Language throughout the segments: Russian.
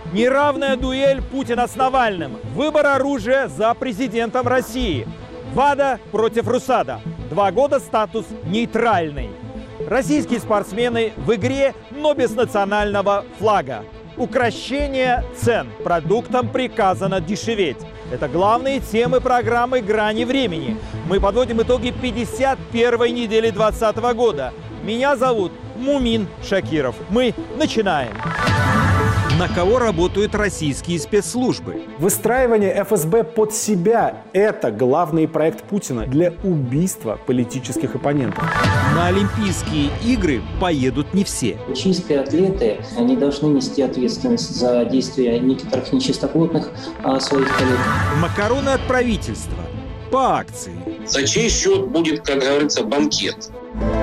Неравная дуэль Путина с Навальным. Выбор оружия за президентом России. ВАДА против РУСАДА. 2 года статус нейтральный. Российские спортсмены в игре, но без национального флага. Укрощение цен. Продуктам приказано дешеветь. Это главные темы программы «Грани времени». Мы подводим итоги 51-й недели 2020 года. Меня зовут Мумин Шакиров. Мы начинаем. На кого работают российские спецслужбы? Выстраивание ФСБ под себя – это главный проект Путина для убийства политических оппонентов. На Олимпийские игры поедут не все. Чистые атлеты, они должны нести ответственность за действия некоторых нечистоплотных своих коллег. Макароны от правительства. По акции. За чей счет будет, как говорится, банкет?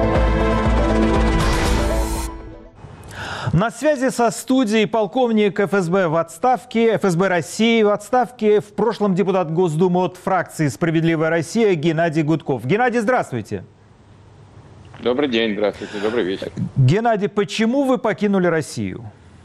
На связи со студией полковник ФСБ в отставке, ФСБ России в отставке, в прошлом депутат Госдумы от фракции «Справедливая Россия» Геннадий Гудков. Геннадий, здравствуйте. Добрый день, здравствуйте, добрый вечер. Геннадий, почему вы покинули Россию?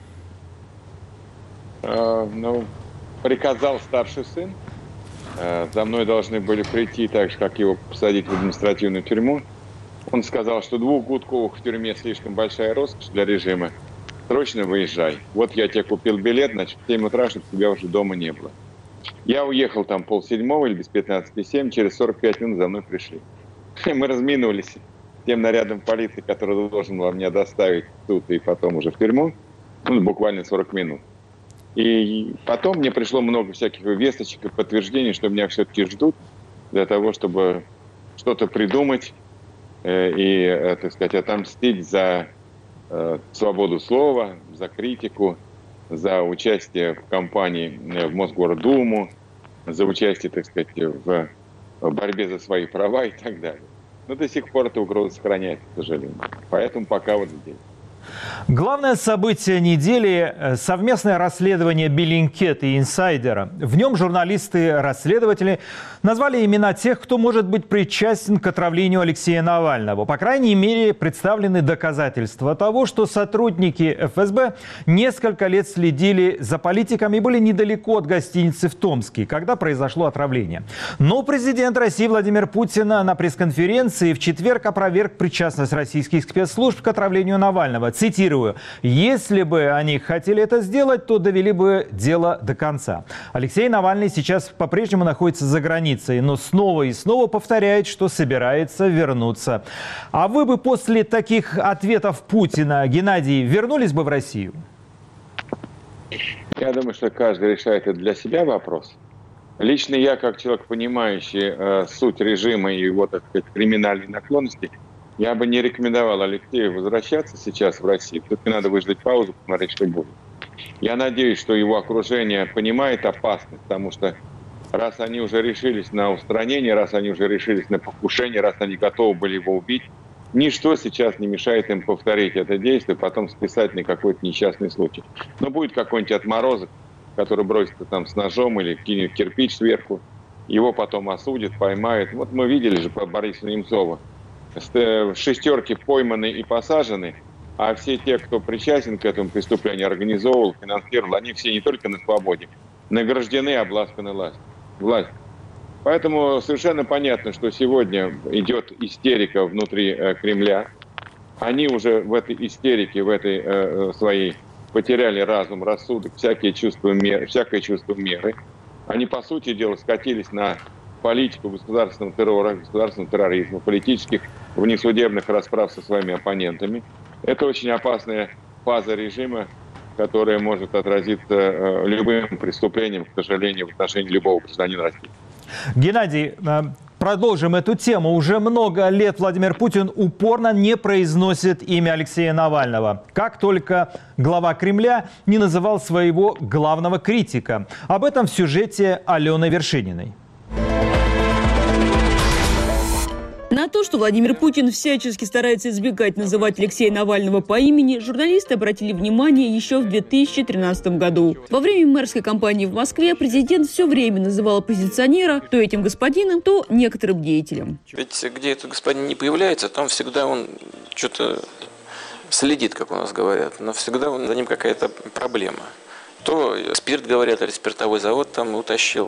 Приказал старший сын. За мной должны были прийти, так же, как его посадить в административную тюрьму. Он сказал, что 2 Гудковых в тюрьме слишком большая роскошь для режима. Срочно выезжай. Вот я тебе купил билет, значит, в 7 утра, чтобы тебя уже дома не было. Я уехал там 6:30 или без 15:07, через 45 минут за мной пришли. Мы разминулись тем нарядом полиции, который должен был меня доставить тут и потом уже в тюрьму. Буквально 40 минут. И потом мне пришло много всяких весточек и подтверждений, что меня все-таки ждут для того, чтобы что-то придумать и, так сказать, отомстить за свободу слова, за критику, за участие в кампании в Мосгордуму, за участие, так сказать, в борьбе за свои права и так далее. Но до сих пор эта угроза сохраняется, к сожалению. Поэтому пока вот здесь. Главное событие недели – совместное расследование Bellingcat и «Инсайдера». В нем журналисты-расследователи назвали имена тех, кто может быть причастен к отравлению Алексея Навального. По крайней мере, представлены доказательства того, что сотрудники ФСБ несколько лет следили за политиком и были недалеко от гостиницы в Томске, когда произошло отравление. Но президент России Владимир Путин на пресс-конференции в четверг опроверг причастность российских спецслужб к отравлению Навального. Цитирую: «Если бы они хотели это сделать, то довели бы дело до конца». Алексей Навальный сейчас по-прежнему находится за границей, но снова и снова повторяет, что собирается вернуться. А вы бы после таких ответов Путина, Геннадий, вернулись бы в Россию? Я думаю, что каждый решает это для себя вопрос. Лично я, как человек, понимающий суть режима и его, так сказать, криминальной наклонности, я бы не рекомендовал Алексею возвращаться сейчас в Россию. Все-таки надо выждать паузу, посмотреть, что будет. Я надеюсь, что его окружение понимает опасность, потому что раз они уже решились на устранение, раз они уже решились на покушение, раз они готовы были его убить, ничто сейчас не мешает им повторить это действие, потом списать на какой-то несчастный случай. Но будет какой-нибудь отморозок, который бросится там с ножом или кинет кирпич сверху, его потом осудят, поймают. Вот мы видели же по Борису Немцову. 6 пойманы и посажены, а все те, кто причастен к этому преступлению, организовывал, финансировал, они все не только на свободе, награждены, обласканы властью. Поэтому совершенно понятно, что сегодня идет истерика внутри Кремля. Они уже в этой истерике, в этой своей потеряли разум, рассудок, всякое чувство меры. Они, по сути дела, скатились на политику государственного террора, государственного терроризма, политических внесудебных расправ со своими оппонентами. Это очень опасная фаза режима, которая может отразиться любым преступлением, к сожалению, в отношении любого гражданина России. Геннадий, продолжим эту тему. Уже много лет Владимир Путин упорно не произносит имя Алексея Навального. Как только глава Кремля не называл своего главного критика. Об этом в сюжете Алены Вершининой. На то, что Владимир Путин всячески старается избегать называть Алексея Навального по имени, журналисты обратили внимание еще в 2013 году. Во время мэрской кампании в Москве президент все время называл оппозиционера то этим господином, то некоторым деятелем. Ведь где этот господин не появляется, там всегда он что-то следит, как у нас говорят, но всегда за ним какая-то проблема. То спирт, говорят, спиртовой завод там утащил,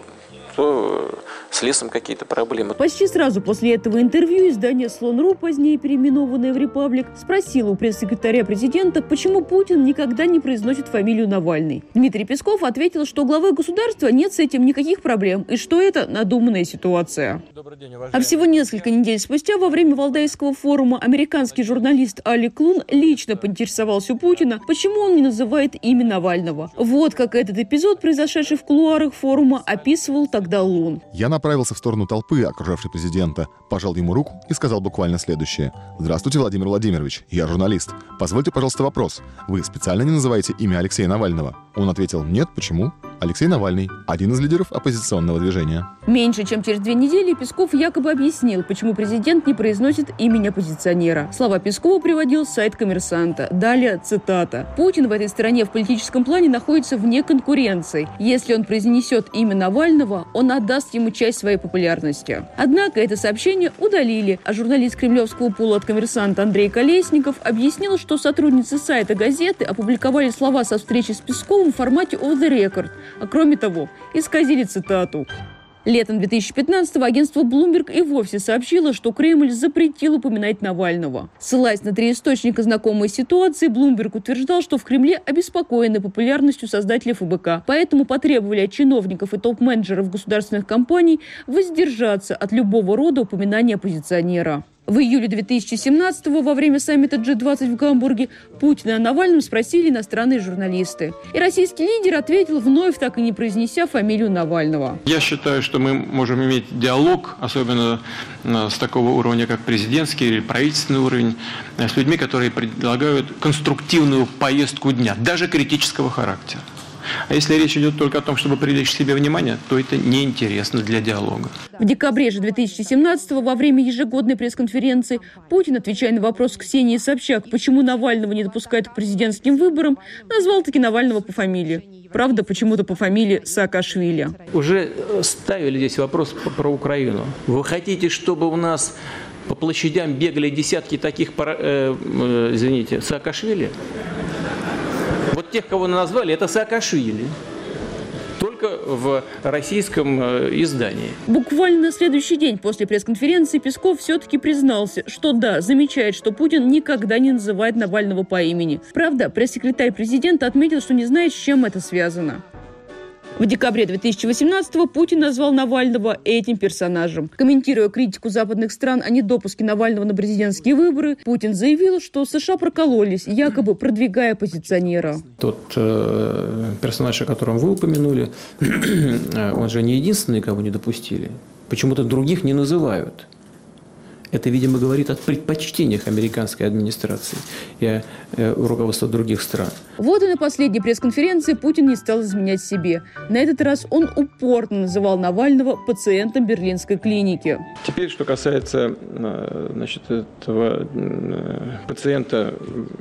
то с лесом какие-то проблемы. Почти сразу после этого интервью издание «Слон.ру», позднее переименованное в «Репаблик», спросило у пресс-секретаря президента, почему Путин никогда не произносит фамилию Навальный. Дмитрий Песков ответил, что у главы государства нет с этим никаких проблем и что это надуманная ситуация. А всего несколько недель спустя во время Валдайского форума американский журналист Алек Лун лично поинтересовался у Путина, почему он не называет имя Навального. Вот как этот эпизод, произошедший в кулуарах форума, описывал тогда Лун. Я направился в сторону толпы, окружавшей президента, пожал ему руку и сказал буквально следующее. «Здравствуйте, Владимир Владимирович, я журналист. Позвольте, пожалуйста, вопрос. Вы специально не называете имя Алексея Навального?» Он ответил: «Нет, почему? Алексей Навальный – один из лидеров оппозиционного движения». Меньше чем через 2 недели Песков якобы объяснил, почему президент не произносит имени оппозиционера. Слова Пескова приводил сайт «Коммерсанта». Далее цитата. «Путин в этой стране в политическом плане находится вне конкуренции. Если он произнесет имя Навального, он отдаст ему часть своей популярности». Однако это сообщение удалили, а журналист кремлевского пула от «Коммерсанта» Андрей Колесников объяснил, что сотрудницы сайта газеты опубликовали слова со встречи с Песковым в формате off the record, а кроме того, исказили цитату. Летом 2015-го агентство Bloomberg и вовсе сообщило, что Кремль запретил упоминать Навального. Ссылаясь на 3 источника знакомой ситуации, Bloomberg утверждал, что в Кремле обеспокоены популярностью создателя ФБК, поэтому потребовали от чиновников и топ-менеджеров государственных компаний воздержаться от любого рода упоминания оппозиционера. В июле 2017-го во время саммита G20 в Гамбурге Путина о Навальном спросили иностранные журналисты. И российский лидер ответил, вновь так и не произнеся фамилию Навального. Я считаю, что мы можем иметь диалог, особенно с такого уровня, как президентский или правительственный уровень, с людьми, которые предлагают конструктивную повестку дня, даже критического характера. А если речь идет только о том, чтобы привлечь к себе внимание, то это неинтересно для диалога. В декабре же 2017-го во время ежегодной пресс-конференции Путин, отвечая на вопрос Ксении Собчак, почему Навального не допускают к президентским выборам, назвал таки Навального по фамилии. Правда, почему-то по фамилии Саакашвили. Уже ставили здесь вопрос про Украину. Вы хотите, чтобы у нас по площадям бегали десятки таких, Саакашвили? Вот тех, кого назвали, это Саакашвили. Только в российском издании. Буквально на следующий день после пресс-конференции Песков все-таки признался, что да, замечает, что Путин никогда не называет Навального по имени. Правда, пресс-секретарь президента отметил, что не знает, с чем это связано. В декабре 2018-го Путин назвал Навального этим персонажем. Комментируя критику западных стран о недопуске Навального на президентские выборы, Путин заявил, что США прокололись, якобы продвигая оппозиционера. Тот персонаж, о котором вы упомянули, он же не единственный, кого не допустили. Почему-то других не называют. Это, видимо, говорит о предпочтениях американской администрации и руководства других стран. Вот и на последней пресс-конференции Путин не стал изменять себе. На этот раз он упорно называл Навального пациентом берлинской клиники. Теперь, что касается этого пациента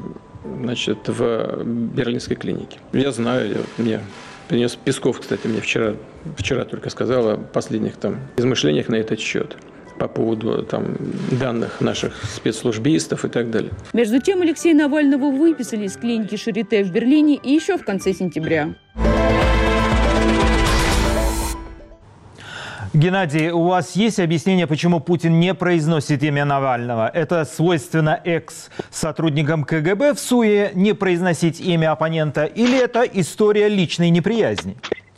в берлинской клинике. Я знаю, мне принес Песков, кстати, мне вчера только сказал о последних измышлениях на этот счет. По поводу данных наших спецслужбистов и так далее. Между тем, Алексея Навального выписали из клиники Шарите в Берлине и еще в конце сентября. Геннадий, у вас есть объяснение, почему Путин не произносит имя Навального? Это свойственно экс-сотрудникам КГБ в СУЕ не произносить имя оппонента? Или это история личной неприязни?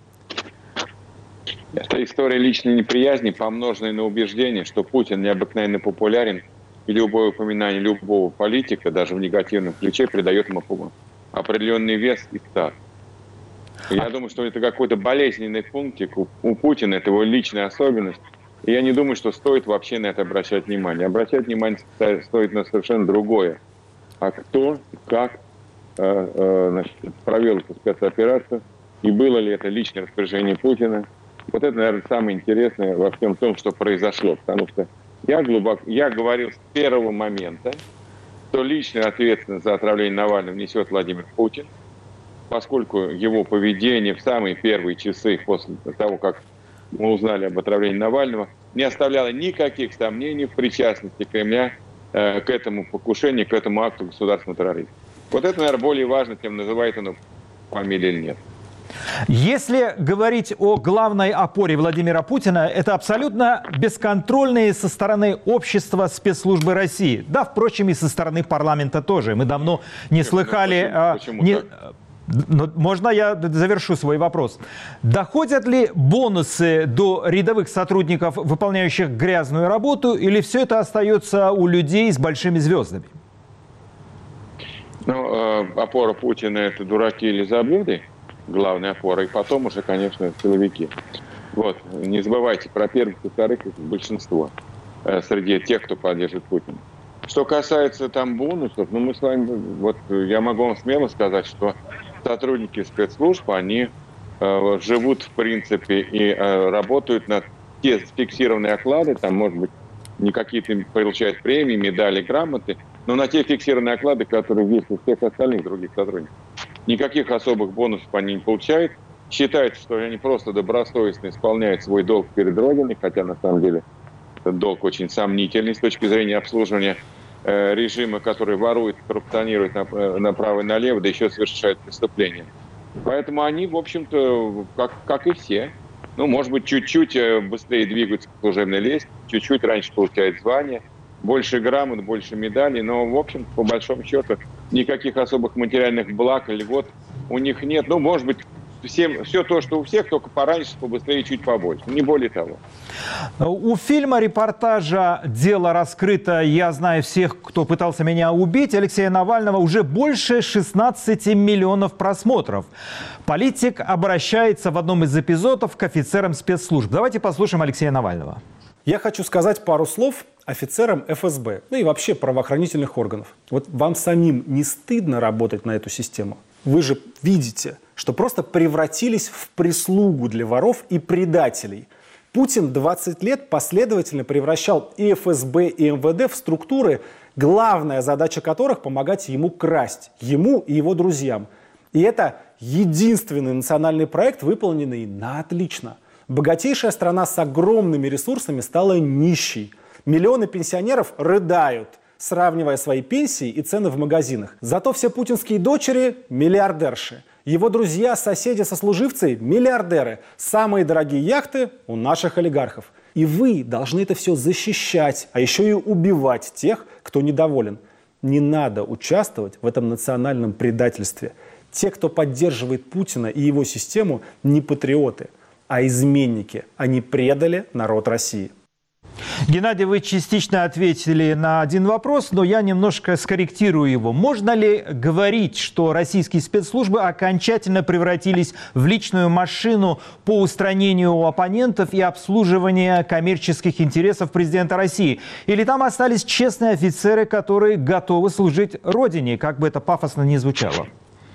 Это история личной неприязни, помноженной на убеждение, что Путин необыкновенно популярен, и любое упоминание любого политика, даже в негативном ключе, придает ему определенный вес и статус. Я думаю, что это какой-то болезненный пунктик у Путина, это его личная особенность. И я не думаю, что стоит вообще на это обращать внимание. Обращать внимание стоит на совершенно другое. А кто, как провел эту спецоперацию, и было ли это личное распоряжение Путина. Вот это, наверное, самое интересное во всем том, что произошло. Потому что я говорил с первого момента, что личную ответственность за отравление Навального несет Владимир Путин, поскольку его поведение в самые первые часы после того, как мы узнали об отравлении Навального, не оставляло никаких сомнений в причастности Кремля к этому покушению, к этому акту государственного терроризма. Вот это, наверное, более важно, чем называет он фамилию или нет. Если говорить о главной опоре Владимира Путина, это абсолютно бесконтрольные со стороны общества спецслужбы России. Да, впрочем, и со стороны парламента тоже. Мы давно не слыхали... Можно я завершу свой вопрос? Доходят ли бонусы до рядовых сотрудников, выполняющих грязную работу, или все это остается у людей с большими звездами? Опора Путина – это дураки или забуды, главная опора, и потом уже, конечно, силовики. Вот. Не забывайте про первых и вторых, большинство среди тех, кто поддерживает Путина. Что касается там бонусов, мы с вами, вот я могу вам смело сказать, что сотрудники спецслужб, они живут, в принципе, и работают на те фиксированные оклады, там, может быть, не какие-то получают премии, медали, грамоты, но на те фиксированные оклады, которые есть у всех остальных других сотрудников. Никаких особых бонусов они не получают. Считают, что они просто добросовестно исполняют свой долг перед Родиной, хотя на самом деле этот долг очень сомнительный с точки зрения обслуживания режима, который ворует, коррупционирует направо и налево, да еще совершает преступления. Поэтому они, в общем-то, как и все, может быть, чуть-чуть быстрее двигаются по служебной лестнице, чуть-чуть раньше получают звание, больше грамот, больше медалей, но, в общем, по большому счету, никаких особых материальных благ, льгот у них нет. Может быть, все то, что у всех, только пораньше, побыстрее, чуть побольше. Не более того. У фильма репортажа «Дело раскрыто. Я знаю всех, кто пытался меня убить» Алексея Навального уже больше 16 миллионов просмотров. Политик обращается в одном из эпизодов к офицерам спецслужб. Давайте послушаем Алексея Навального. Я хочу сказать пару слов офицерам ФСБ, и вообще правоохранительных органов. Вот вам самим не стыдно работать на эту систему? Вы же видите, что просто превратились в прислугу для воров и предателей. Путин 20 лет последовательно превращал и ФСБ, и МВД в структуры, главная задача которых – помогать ему красть, ему и его друзьям. И это единственный национальный проект, выполненный на отлично. Богатейшая страна с огромными ресурсами стала нищей. Миллионы пенсионеров рыдают, сравнивая свои пенсии и цены в магазинах. Зато все путинские дочери – миллиардерши. Его друзья, соседи, сослуживцы – миллиардеры. Самые дорогие яхты у наших олигархов. И вы должны это все защищать, а еще и убивать тех, кто недоволен. Не надо участвовать в этом национальном предательстве. Те, кто поддерживает Путина и его систему, не патриоты, а изменники. Они предали народ России. Геннадий, вы частично ответили на один вопрос, но я немножко скорректирую его. Можно ли говорить, что российские спецслужбы окончательно превратились в личную машину по устранению оппонентов и обслуживанию коммерческих интересов президента России? Или там остались честные офицеры, которые готовы служить Родине, как бы это пафосно ни звучало?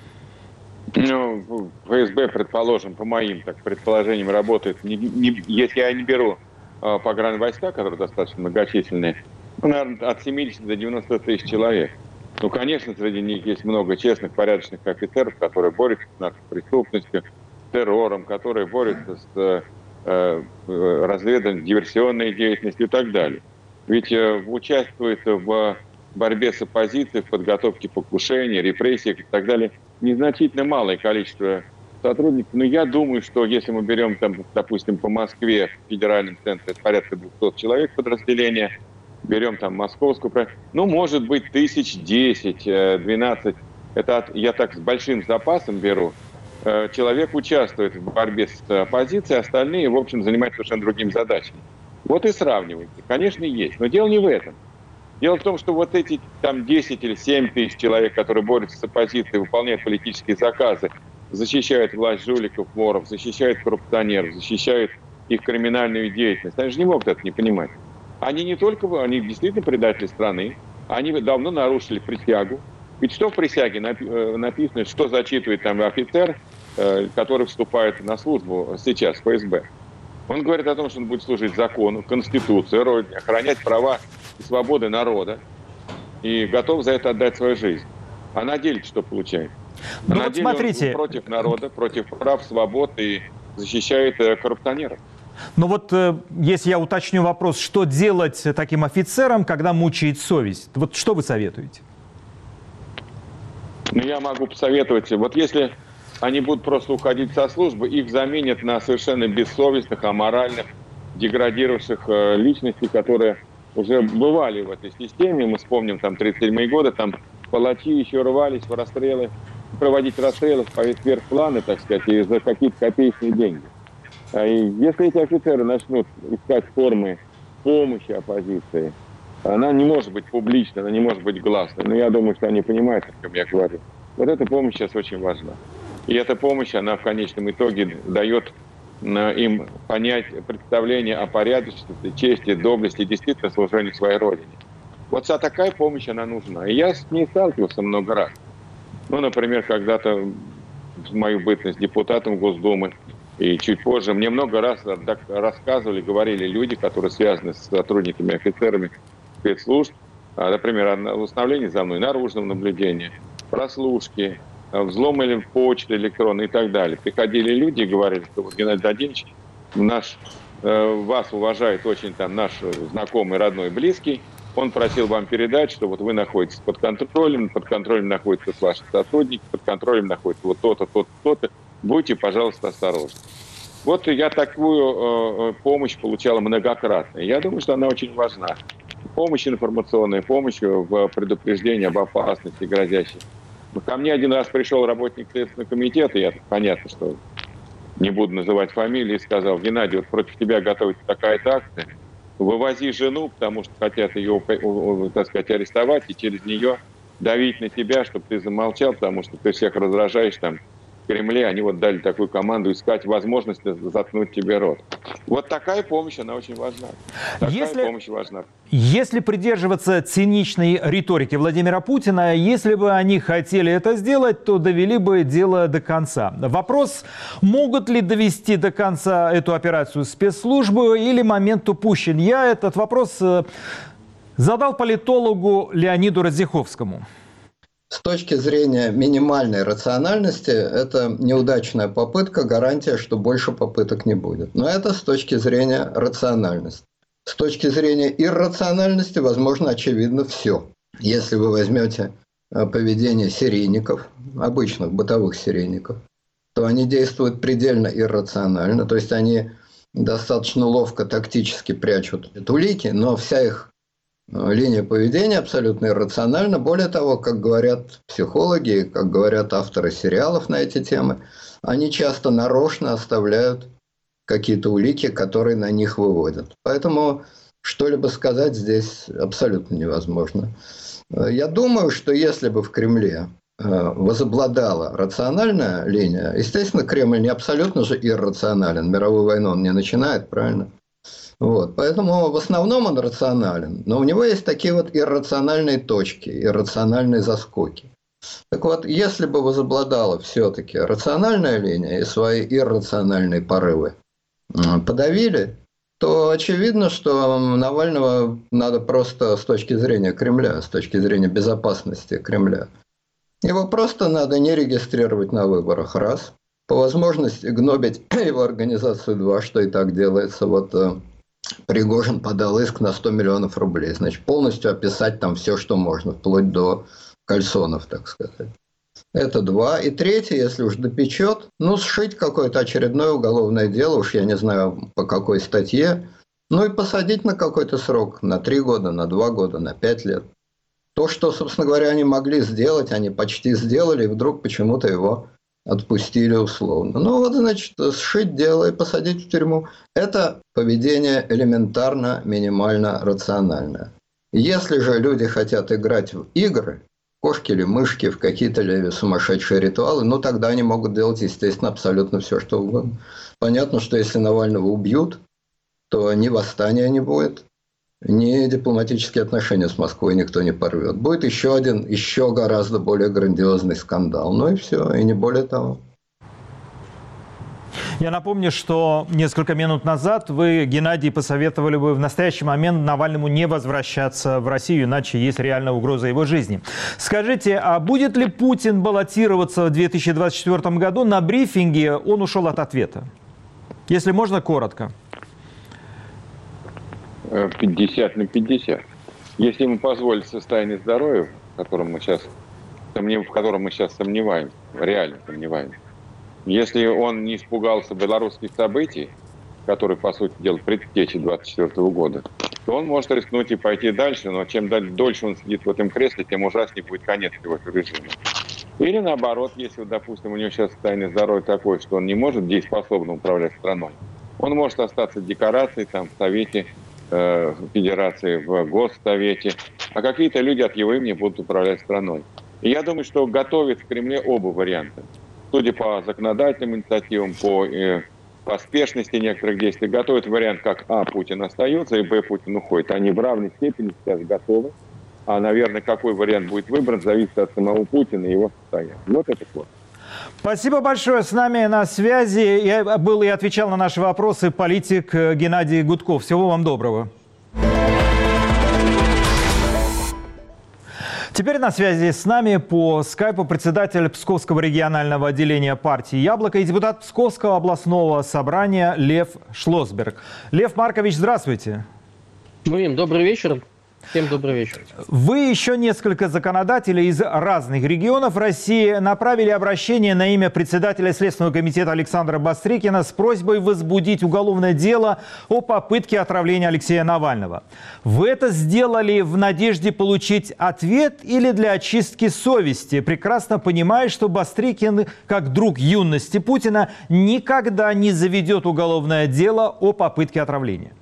ФСБ, предположим, по моим предположениям, работает, если я не беру погранвойска, которые достаточно многочисленные, наверное, от 70 до 90 тысяч человек. Конечно, среди них есть много честных, порядочных офицеров, которые борются с наркопреступностью, террором, которые борются с разведыванием, диверсионной деятельностью и так далее. Ведь участвует в борьбе с оппозицией, в подготовке покушений, репрессиях и так далее незначительно малое количество сотрудников. Но я думаю, что если мы берем, допустим, по Москве, в федеральном центре, это порядка 200 человек подразделения, берем московскую, может быть, 1010-12, это я так с большим запасом беру, человек участвует в борьбе с оппозицией, остальные, в общем, занимаются совершенно другими задачами. Вот и сравнивайте. Конечно, есть. Но дело не в этом. Дело в том, что вот эти 10 или 7 тысяч человек, которые борются с оппозицией, выполняют политические заказы, защищают власть жуликов, воров, защищают коррупционеров, защищают их криминальную деятельность. Они же не могут это не понимать. Они не только, они действительно предатели страны, они давно нарушили присягу. Ведь что в присяге написано, что зачитывает офицер, который вступает на службу сейчас в ФСБ? Он говорит о том, что он будет служить закону, конституции, родине, охранять права и свободы народа и готов за это отдать свою жизнь. А на деле что получает? На деле смотрите, он против народа, против прав, свобод и защищает коррупционеров. Если я уточню вопрос, что делать таким офицерам, когда мучает совесть? Что вы советуете? Я могу посоветовать, если они будут просто уходить со службы, их заменят на совершенно бессовестных, аморальных, деградировавших личностей, которые уже бывали в этой системе. Мы вспомним там 37-е годы, там палачи еще рвались в расстрелы, проводить расстрелы вверх планы, так сказать, и за какие-то копеечные деньги. И если эти офицеры начнут искать формы помощи оппозиции, она не может быть публичной, она не может быть гласной. Но я думаю, что они понимают, о чем я говорю. Вот эта помощь сейчас очень важна. И эта помощь, она в конечном итоге дает им понять представление о порядочности, чести, доблести, действительно служению своей родине. Вот такая помощь, она нужна. И я с ней сталкивался много раз. Ну, например, когда-то в мою бытность депутатом Госдумы и чуть позже мне много раз рассказывали, говорили люди, которые связаны с сотрудниками, офицерами спецслужб, например, о установлении за мной наружного наблюдения, прослушки, взломали почты электронные и так далее. Приходили люди и говорили, что вот Геннадий Владимирович вас уважает очень там наш знакомый, родной, близкий. Он просил вам передать, что вот вы находитесь под контролем находятся ваши сотрудники, под контролем находится вот то-то, то-то, то-то. Будьте, пожалуйста, осторожны. Вот я такую помощь получала многократно. Я думаю, что она очень важна. Помощь информационная, помощь в предупреждении об опасности грозящей. Ко мне один раз пришел работник Следственного комитета, я понятно, что не буду называть фамилии, и сказал: Геннадий, вот против тебя готовится такая-то акция, вывози жену, потому что хотят ее, так сказать, арестовать, и через нее давить на тебя, чтобы ты замолчал, потому что ты всех раздражаешь там в Кремле. Они вот дали такую команду искать возможность заткнуть тебе рот. Вот такая помощь, она очень важна. Помощь важна. Если придерживаться циничной риторики Владимира Путина, если бы они хотели это сделать, то довели бы дело до конца. Вопрос, могут ли довести до конца эту операцию спецслужбы или момент упущен? Я этот вопрос задал политологу Леониду Радзиховскому. С точки зрения минимальной рациональности, это неудачная попытка, гарантия, что больше попыток не будет. Но это с точки зрения рациональности. С точки зрения иррациональности, возможно, очевидно все. Если вы возьмете поведение серийников, обычных бытовых серийников, то они действуют предельно иррационально. То есть они достаточно ловко, тактически прячут улики, но вся их линия поведения абсолютно иррациональна. Более того, как говорят психологи, как говорят авторы сериалов на эти темы, они часто нарочно оставляют какие-то улики, которые на них выводят. Поэтому что-либо сказать здесь абсолютно невозможно. Я думаю, что если бы в Кремле возобладала рациональная линия, естественно, Кремль не абсолютно же иррационален. Мировую войну он не начинает, правильно? Вот. Поэтому в основном он рационален. Но у него есть такие вот иррациональные точки, иррациональные заскоки. Так вот, если бы возобладала все-таки рациональная линия и свои иррациональные порывы подавили, то очевидно, что Навального надо просто с точки зрения Кремля, с точки зрения безопасности Кремля, его просто надо не регистрировать на выборах, раз. По возможности гнобить его организацию, два, что и так делается. Вот Пригожин подал иск на 100 миллионов рублей. Значит, полностью описать там все, что можно, вплоть до кальсонов, так сказать. Это два. И третье, если уж допечет, сшить какое-то очередное уголовное дело, уж я не знаю по какой статье, и посадить на какой-то срок, на 3 года, на 2 года, на 5 лет. То, что, собственно говоря, они могли сделать, они почти сделали, и вдруг почему-то его отпустили условно. Значит, сшить дело и посадить в тюрьму. Это поведение элементарно, минимально рациональное. Если же люди хотят играть в игры, кошки или мышки, в какие-то сумасшедшие ритуалы, тогда они могут делать, естественно, абсолютно все, что угодно. Понятно, что если Навального убьют, то ни восстания не будет, ни дипломатические отношения с Москвой никто не порвет. Будет еще один, еще гораздо более грандиозный скандал. И все, и не более того. Я напомню, что несколько минут назад вы, Геннадий, посоветовали бы в настоящий момент Навальному не возвращаться в Россию, иначе есть реальная угроза его жизни. Скажите, а будет ли Путин баллотироваться в 2024 году? На брифинге он ушел от ответа. Если можно, коротко. 50 на 50. Если ему позволит состояние здоровья, в котором мы сейчас сомневаемся, реально сомневаемся, Если он не испугался белорусских событий, которые, по сути дела, предтечи 24 года, то он может рискнуть и пойти дальше, но чем дольше он сидит в этом кресле, тем ужаснее будет конец его режима. Или наоборот, если, допустим, у него сейчас состояние здоровья такое, что он не может дееспособно управлять страной, он может остаться декорацией там, в Совете Федерации, в Госсовете, а какие-то люди от его имени будут управлять страной. И я думаю, что готовят в Кремле оба варианта. Судя по законодательным инициативам, по поспешности некоторых действий, готовят вариант, как Путин остается, и Путин уходит. Они в равной степени сейчас готовы. А, наверное, какой вариант будет выбран, зависит от самого Путина и его состояния. Вот это вот. Спасибо большое. С нами на связи был и отвечал на наши вопросы политик Геннадий Гудков. Всего вам доброго. Теперь на связи с нами по скайпу председатель Псковского регионального отделения партии «Яблоко» и депутат Псковского областного собрания Лев Шлосберг. Лев Маркович, здравствуйте. Добрый вечер. Всем добрый вечер. Вы и еще несколько законодателей из разных регионов России направили обращение на имя председателя Следственного комитета Александра Бастрыкина с просьбой возбудить уголовное дело о попытке отравления Алексея Навального. Вы это сделали в надежде получить ответ или для очистки совести, прекрасно понимая, что Бастрыкин, как друг юности Путина, никогда не заведет уголовное дело о попытке отравления?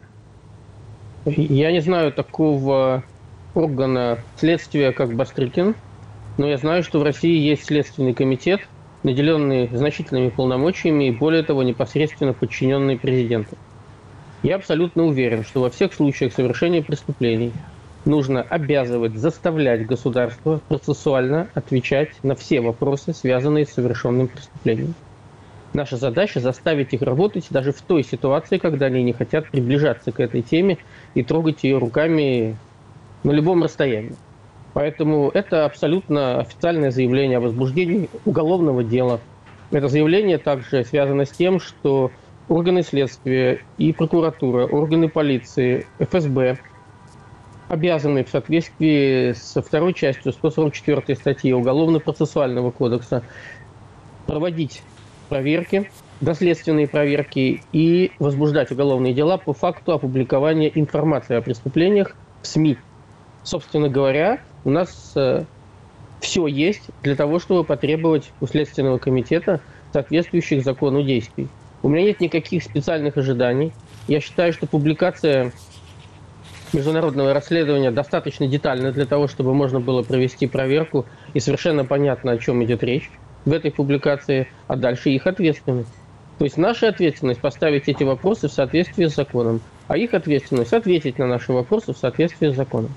Я не знаю такого органа следствия, как Бастрыкин, но я знаю, что в России есть Следственный комитет, наделенный значительными полномочиями и, более того, непосредственно подчиненный президенту. Я абсолютно уверен, что во всех случаях совершения преступлений нужно обязывать, заставлять государство процессуально отвечать на все вопросы, связанные с совершенным преступлением. Наша задача заставить их работать даже в той ситуации, когда они не хотят приближаться к этой теме и трогать ее руками на любом расстоянии. Поэтому это абсолютно официальное заявление о возбуждении уголовного дела. Это заявление также связано с тем, что органы следствия и прокуратура, органы полиции, ФСБ обязаны в соответствии со второй частью 144 статьи Уголовно-процессуального кодекса проводить проверки, доследственные проверки и возбуждать уголовные дела по факту опубликования информации о преступлениях в СМИ. Собственно говоря, у нас все есть для того, чтобы потребовать у Следственного комитета соответствующих закону действий. У меня нет никаких специальных ожиданий. Я считаю, что публикация международного расследования достаточно детальна для того, чтобы можно было провести проверку и совершенно понятно, о чем идет речь в этой публикации, а дальше их ответственность. То есть наша ответственность поставить эти вопросы в соответствии с законом, а их ответственность ответить на наши вопросы в соответствии с законом.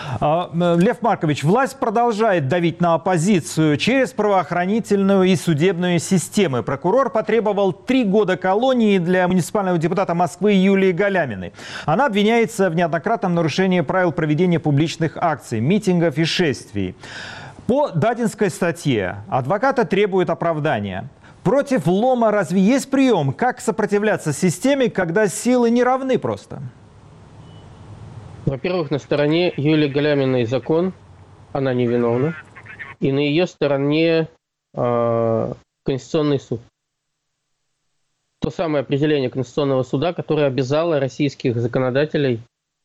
Лев Маркович, власть продолжает давить на оппозицию через правоохранительную и судебную системы. Прокурор потребовал 3 года колонии для муниципального депутата Москвы Юлии Галяминой. Она обвиняется в неоднократном нарушении правил проведения публичных акций, митингов и шествий. По Дадинской статье адвоката требует оправдания. Против лома разве есть прием? Как сопротивляться системе, когда силы не равны просто? Во-первых, на стороне Юлии Галяминой закон, она невиновна, и на ее стороне Конституционный суд. То самое определение Конституционного суда, которое обязало российских законодателей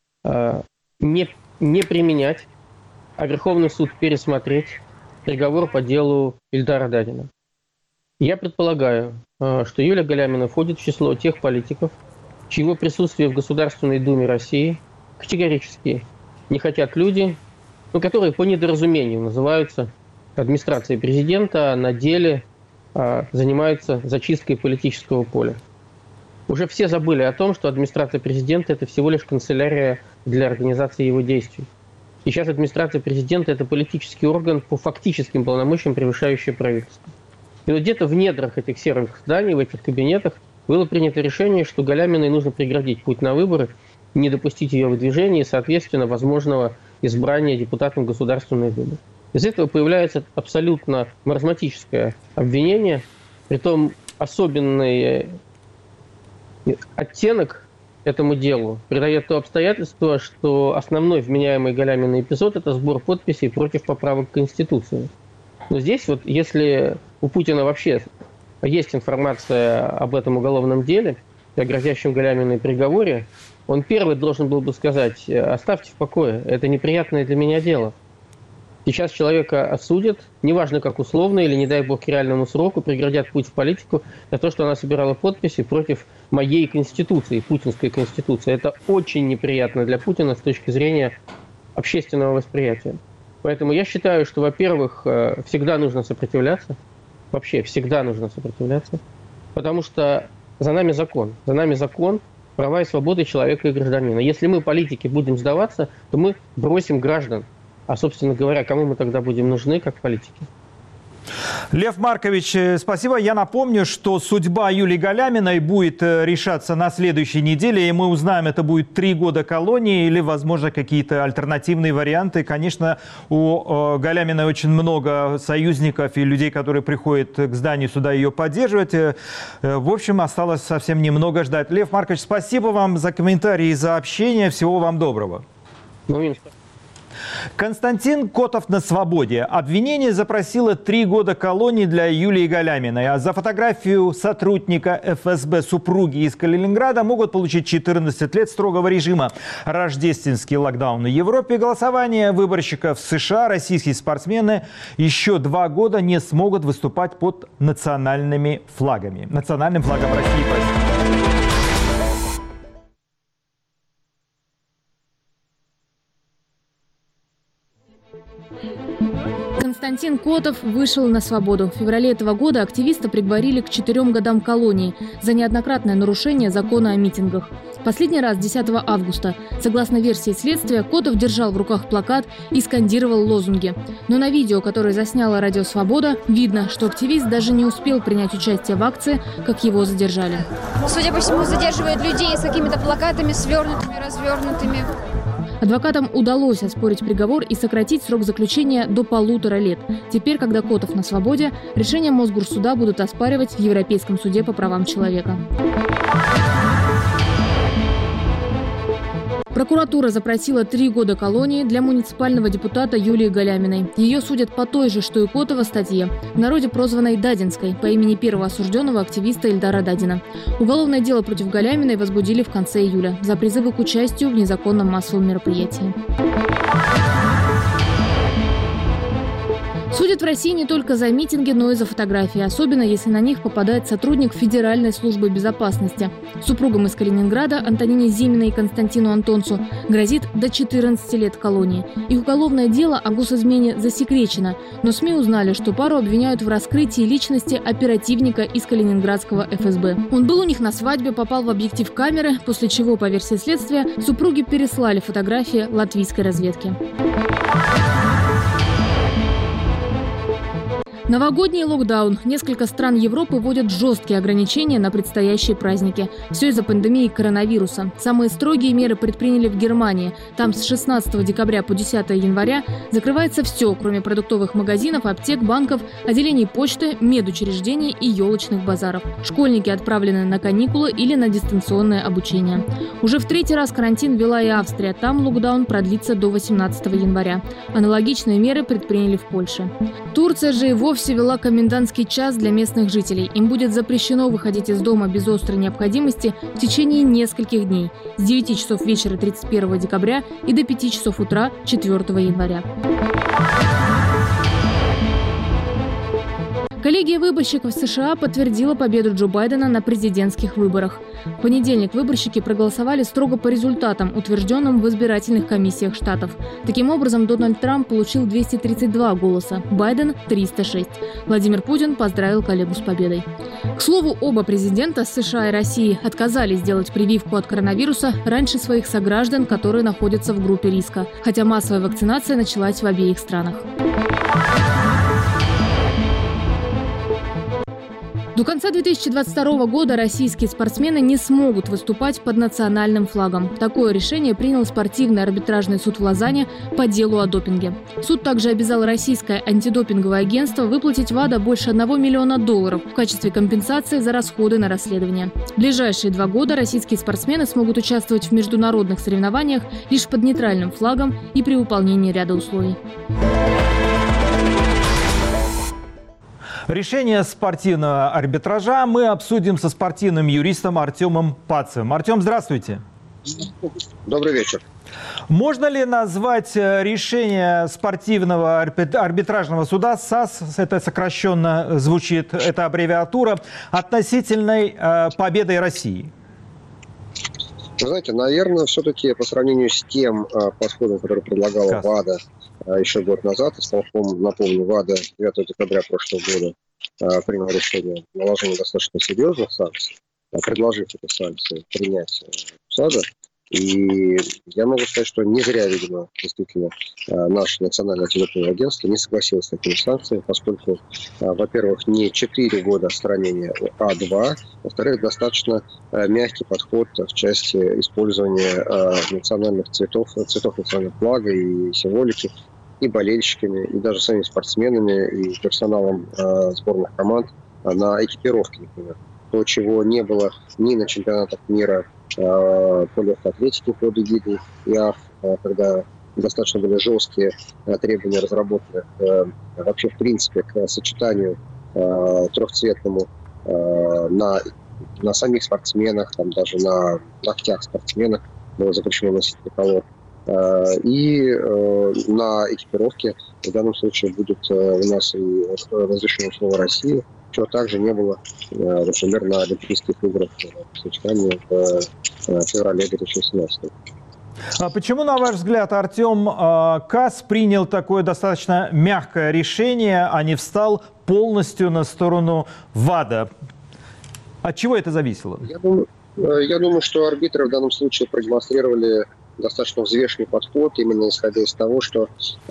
не применять, а Верховный суд пересмотреть приговор по делу Ильдара Дадина. Я предполагаю, что Юлия Галямина входит в число тех политиков, чьего присутствие в Государственной Думе России категорически не хотят люди, которые по недоразумению называются администрацией президента, а на деле занимаются зачисткой политического поля. Уже все забыли о том, что администрация президента – это всего лишь канцелярия для организации его действий. Сейчас администрация президента – это политический орган по фактическим полномочиям, превышающий правительство. И вот где-то в недрах этих серых зданий, в этих кабинетах, было принято решение, что Галяминой нужно преградить путь на выборы, не допустить ее выдвижения и, соответственно, возможного избрания депутатом Государственной Думы. Из этого появляется абсолютно маразматическое обвинение, притом особенный оттенок этому делу придает то обстоятельство, что основной вменяемый Галяминой эпизод – это сбор подписей против поправок к Конституции. Но здесь вот, если у Путина вообще есть информация об этом уголовном деле, о грозящем Галяминой приговоре, он первый должен был бы сказать: оставьте в покое, это неприятное для меня дело. Сейчас человека осудят, неважно как условно, или, не дай бог, к реальному сроку, преградят путь в политику за то, что она собирала подписи против моей конституции, путинской конституции. Это очень неприятно для Путина с точки зрения общественного восприятия. Поэтому я считаю, что, во-первых, всегда нужно сопротивляться, вообще всегда нужно сопротивляться, потому что за нами закон, права и свободы человека и гражданина. Если мы, политики, будем сдаваться, то мы бросим граждан. А, собственно говоря, кому мы тогда будем нужны, как политики? Лев Маркович, спасибо. Я напомню, что судьба Юлии Галяминой будет решаться на следующей неделе, и мы узнаем, это будет 3 года колонии или, возможно, какие-то альтернативные варианты. Конечно, у Галяминой очень много союзников и людей, которые приходят к зданию суда ее поддерживать. В общем, осталось совсем немного ждать. Лев Маркович, спасибо вам за комментарии и за общение. Всего вам доброго. Константин Котов на свободе. Обвинение запросило 3 года колонии для Юлии Галяминой. А за фотографию сотрудника ФСБ супруги из Калининграда могут получить 14 лет строгого режима. Рождественский локдаун в Европе, голосование выборщиков в США, российские спортсмены еще 2 года не смогут выступать под национальными флагами. Национальным флагом России, простите. Константин Котов вышел на свободу. В феврале этого года активиста приговорили к 4 годам колонии за неоднократное нарушение закона о митингах. Последний раз 10 августа. Согласно версии следствия, Котов держал в руках плакат и скандировал лозунги. Но на видео, которое засняло Радио Свобода, видно, что активист даже не успел принять участие в акции, как его задержали. Судя по всему, задерживают людей с какими-то плакатами, свернутыми, развернутыми. Адвокатам удалось оспорить приговор и сократить срок заключения до 1,5 лет. Теперь, когда Котов на свободе, решение Мосгорсуда будут оспаривать в Европейском суде по правам человека. Прокуратура запросила 3 года колонии для муниципального депутата Юлии Галяминой. Ее судят по той же, что и Котова, статье, в народе прозванной Дадинской, по имени первого осужденного активиста Ильдара Дадина. Уголовное дело против Галяминой возбудили в конце июля за призывы к участию в незаконном массовом мероприятии. Судят в России не только за митинги, но и за фотографии, особенно если на них попадает сотрудник Федеральной службы безопасности. Супругам из Калининграда Антонине Зиминой и Константину Антонцу грозит до 14 лет колонии. Их уголовное дело о госизмене засекречено, но СМИ узнали, что пару обвиняют в раскрытии личности оперативника из калининградского ФСБ. Он был у них на свадьбе, попал в объектив камеры, после чего, по версии следствия, супруги переслали фотографии латвийской разведки. Новогодний локдаун. Несколько стран Европы вводят жесткие ограничения на предстоящие праздники. Все из-за пандемии коронавируса. Самые строгие меры предприняли в Германии. Там с 16 декабря по 10 января закрывается все, кроме продуктовых магазинов, аптек, банков, отделений почты, медучреждений и елочных базаров. Школьники отправлены на каникулы или на дистанционное обучение. Уже в 3-й раз карантин ввела и Австрия. Там локдаун продлится до 18 января. Аналогичные меры предприняли в Польше. Турция же и вовсе ввела комендантский час для местных жителей. Им будет запрещено выходить из дома без острой необходимости в течение нескольких дней. С 9 часов вечера 31 декабря и до 5 часов утра 4 января. Коллегия выборщиков США подтвердила победу Джо Байдена на президентских выборах. В понедельник выборщики проголосовали строго по результатам, утвержденным в избирательных комиссиях штатов. Таким образом, Дональд Трамп получил 232 голоса, Байден – 306. Владимир Путин поздравил коллегу с победой. К слову, оба президента США и России отказались делать прививку от коронавируса раньше своих сограждан, которые находятся в группе риска, хотя массовая вакцинация началась в обеих странах. До конца 2022 года российские спортсмены не смогут выступать под национальным флагом. Такое решение принял спортивный арбитражный суд в Лозанне по делу о допинге. Суд также обязал российское антидопинговое агентство выплатить ВАДА больше $1 миллиона в качестве компенсации за расходы на расследование. В ближайшие 2 года российские спортсмены смогут участвовать в международных соревнованиях лишь под нейтральным флагом и при выполнении ряда условий. Решение спортивного арбитража мы обсудим со спортивным юристом Артемом Пацевым. Артем, здравствуйте. Добрый вечер. Можно ли назвать решение спортивного арбитражного суда САС, это сокращенно звучит, эта аббревиатура, относительной победой России? Вы знаете, наверное, все-таки по сравнению с тем подходом, который предлагала ВАДА еще год назад, напомню, ВАДА 9 декабря прошлого года принял решение о наложении достаточно серьезных санкций, предложив эти санкции принять САДа. И я могу сказать, что не зря, видимо, действительно, наше национальное антидопинговое агентство не согласилось с такими санкциями, поскольку, во-первых, не 4 года отстранения, а 2, во-вторых, достаточно мягкий подход в части использования национальных цветов национального флага и символики, и болельщиками, и даже самими спортсменами, и персоналом сборных команд на экипировке, например. То, чего не было ни на чемпионатах мира по легкой атлетике под эгидой ИАФ, когда достаточно были жесткие требования разработаны вообще в принципе к сочетанию трехцветному на самих спортсменах, там даже на ногтях спортсменов было запрещено носить триколор. И на экипировке в данном случае будет у нас и разрешено слово «Россия», чего также не было, например, на Олимпийских играх в Сочетании в феврале 2017. А почему, на ваш взгляд, Артем, КАС принял такое достаточно мягкое решение, а не встал полностью на сторону ВАДА? От чего это зависело? Я думаю, что арбитры в данном случае продемонстрировали достаточно взвешенный подход, именно исходя из того, что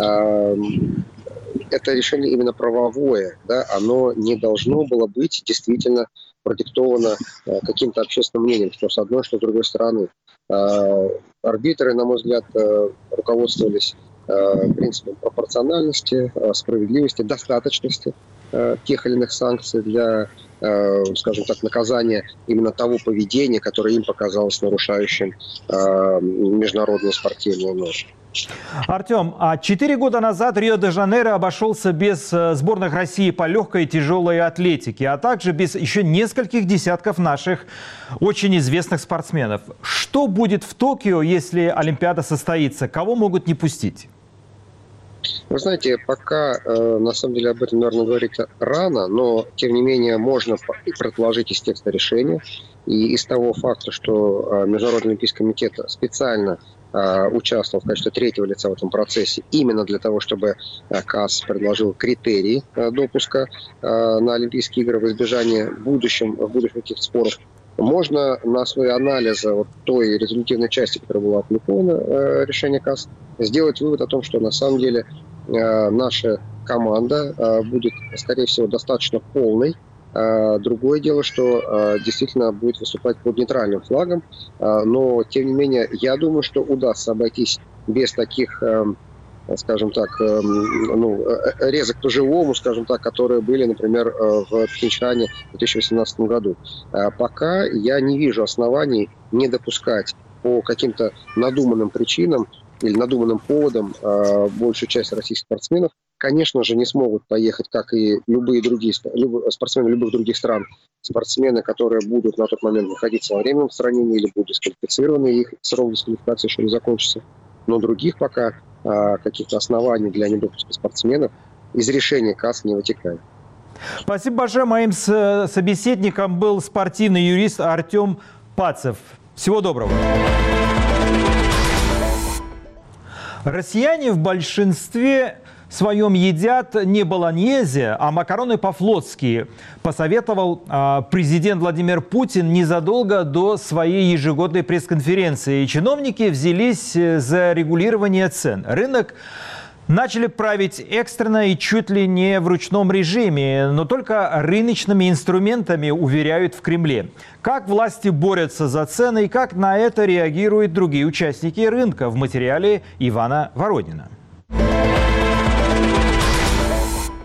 это решение именно правовое, да, оно не должно было быть действительно продиктовано каким-то общественным мнением, что с одной, что с другой стороны. Арбитры, на мой взгляд, руководствовались принципом пропорциональности, справедливости, достаточности тех или иных санкций для, скажем так, наказания именно того поведения, которое им показалось нарушающим международные спортивные нормы. Артем, 4 года назад Рио-де-Жанейро обошелся без сборных России по легкой и тяжелой атлетике, а также без еще нескольких десятков наших очень известных спортсменов. Что будет в Токио, если Олимпиада состоится? Кого могут не пустить? Вы знаете, пока, на самом деле, об этом, наверное, говорить рано, но, тем не менее, можно предположить из текста решения и из того факта, что Международный Олимпийский комитет специально участвовал в качестве третьего лица в этом процессе именно для того, чтобы КАС предложил критерии допуска на Олимпийские игры в избежание в будущем каких-то споров. Можно на основе анализа вот той резолютивной части, которая была опубликована, решение КАС, сделать вывод о том, что на самом деле наша команда будет, скорее всего, достаточно полной. Другое дело, что действительно будет выступать под нейтральным флагом, но, тем не менее, я думаю, что удастся обойтись без таких, скажем так, резок по-живому, скажем так, которые были, например, в Пхенчхане в 2018 году. Пока я не вижу оснований не допускать по каким-то надуманным причинам или надуманным поводам большую часть российских спортсменов, конечно же, не смогут поехать, как и любые другие спортсмены любых других стран, спортсмены, которые будут на тот момент находиться во временном устранении или будут дисквалифицированы, их срок дисквалификации еще не закончится. Но других пока каких-то оснований для недопуска спортсменов из решения КАС не вытекает. Спасибо большое. Моим собеседником был спортивный юрист Артем Пацев. Всего доброго. Россияне в большинстве своем едят не болоньезе, а макароны по-флотски, посоветовал президент Владимир Путин незадолго до своей ежегодной пресс-конференции. Чиновники взялись за регулирование цен. Рынок начали править экстренно и чуть ли не в ручном режиме, но только рыночными инструментами, уверяют в Кремле. Как власти борются за цены и как на это реагируют другие участники рынка, в материале Ивана Воронина.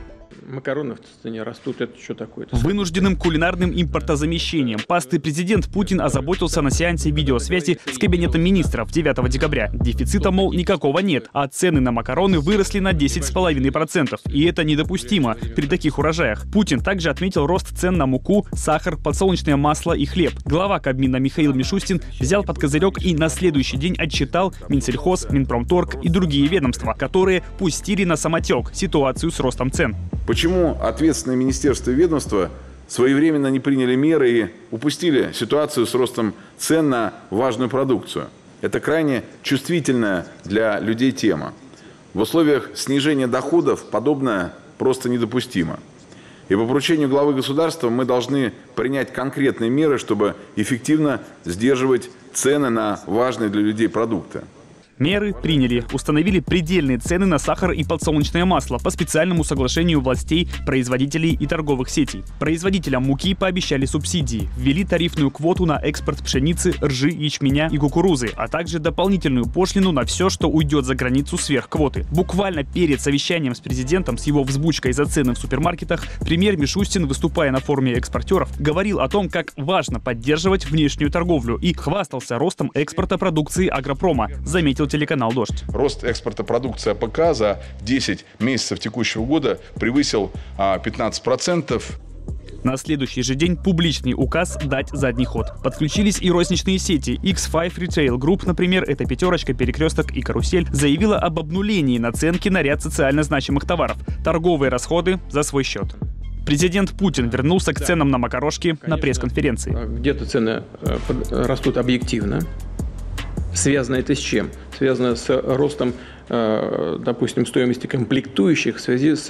Макароны в цене растут, это что такое? Вынужденным кулинарным импортозамещением пасты президент Путин озаботился на сеансе видеосвязи с кабинетом министров 9 декабря. Дефицита, мол, никакого нет, а цены на макароны выросли на 10,5%. И это недопустимо при таких урожаях. Путин также отметил рост цен на муку, сахар, подсолнечное масло и хлеб. Глава Кабмина Михаил Мишустин взял под козырек и на следующий день отчитал Минсельхоз, Минпромторг и другие ведомства, которые пустили на самотек ситуацию с ростом цен. Почему ответственные министерства и ведомства своевременно не приняли меры и упустили ситуацию с ростом цен на важную продукцию? Это крайне чувствительная для людей тема. В условиях снижения доходов подобное просто недопустимо. И по поручению главы государства мы должны принять конкретные меры, чтобы эффективно сдерживать цены на важные для людей продукты. Меры приняли. Установили предельные цены на сахар и подсолнечное масло по специальному соглашению властей, производителей и торговых сетей. Производителям муки пообещали субсидии. Ввели тарифную квоту на экспорт пшеницы, ржи, ячменя и кукурузы, а также дополнительную пошлину на все, что уйдет за границу сверх квоты. Буквально перед совещанием с президентом с его взбучкой за цены в супермаркетах, премьер Мишустин, выступая на форуме экспортеров, говорил о том, как важно поддерживать внешнюю торговлю и хвастался ростом экспорта продукции агропрома, заметил телеканал «Дождь». Рост экспорта продукции АПК за 10 месяцев текущего года превысил 15%. На следующий же день публичный указ дать задний ход. Подключились и розничные сети. X5 Retail Group, например, это «Пятерочка», «Перекресток» и «Карусель», заявила об обнулении наценки на ряд социально значимых товаров. Торговые расходы за свой счет. Президент Путин вернулся к ценам на макарошки на пресс-конференции. Где-то цены растут объективно. Связано это с чем? Связано с ростом, допустим, стоимости комплектующих в связи с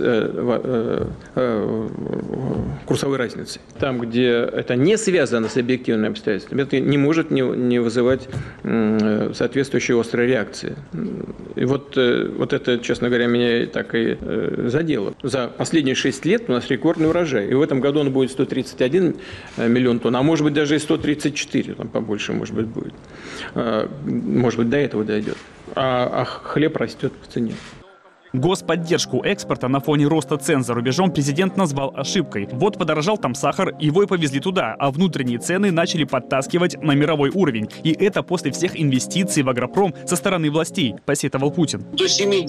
курсовой разницей. Там, где это не связано с объективными обстоятельствами, это не может не вызывать соответствующей острой реакции. И вот это, честно говоря, меня так и задело. За последние 6 лет у нас рекордный урожай. И в этом году он будет 131 миллион тонн, а может быть даже и 134, там побольше, может быть, будет. Может быть, до этого дойдет. А хлеб растет в цене. Господдержку экспорта на фоне роста цен за рубежом президент назвал ошибкой. Вот подорожал там сахар, его и повезли туда, а внутренние цены начали подтаскивать на мировой уровень. И это после всех инвестиций в агропром со стороны властей, посетовал Путин. До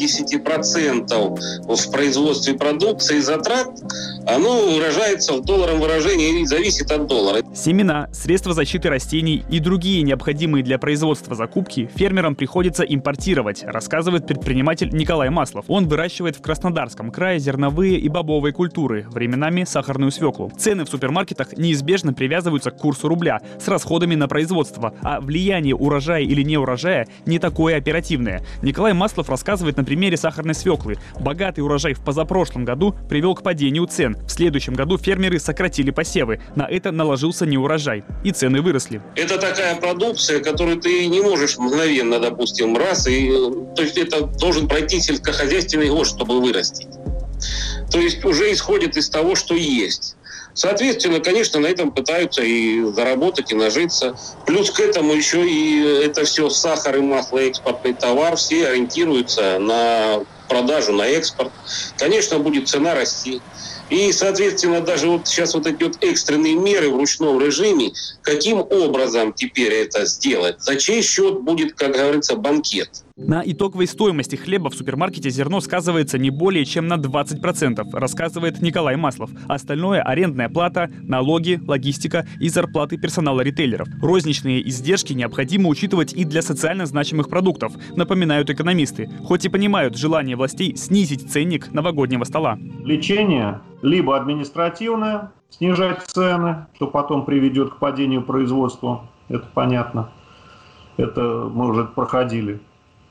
70% в производстве продукции затрат, оно выражается в долларовом выражении и зависит от доллара. Семена, средства защиты растений и другие необходимые для производства закупки фермерам приходится импортировать, рассказывает предприниматель Николай Маслов. Он выращивает в Краснодарском крае зерновые и бобовые культуры, временами сахарную свеклу. Цены в супермаркетах неизбежно привязываются к курсу рубля с расходами на производство, а влияние урожая или неурожая не такое оперативное. Николай Маслов рассказывает на примере сахарной свеклы. Богатый урожай в позапрошлом году привел к падению цен. В следующем году фермеры сократили посевы. На это наложился неурожай. И цены выросли. Это такая продукция, которую ты не можешь мгновенно, допустим, то есть это должен пройти сельскохозяйственный год, чтобы вырастить. То есть уже исходит из того, что есть. Соответственно, конечно, на этом пытаются и заработать, и нажиться. Плюс к этому еще и это все сахар и масло, экспортный товар, все ориентируются на продажу, на экспорт. Конечно, будет цена расти. И, соответственно, даже вот сейчас вот эти вот экстренные меры в ручном режиме, каким образом теперь это сделать? За чей счет будет, как говорится, банкет? На итоговой стоимости хлеба в супермаркете зерно сказывается не более чем на 20%, рассказывает Николай Маслов. Остальное – арендная плата, налоги, логистика и зарплаты персонала ритейлеров. Розничные издержки необходимо учитывать и для социально значимых продуктов, напоминают экономисты, хоть и понимают желание властей снизить ценник новогоднего стола. Лечение либо административное, снижать цены, что потом приведет к падению производства, это понятно, это мы уже проходили.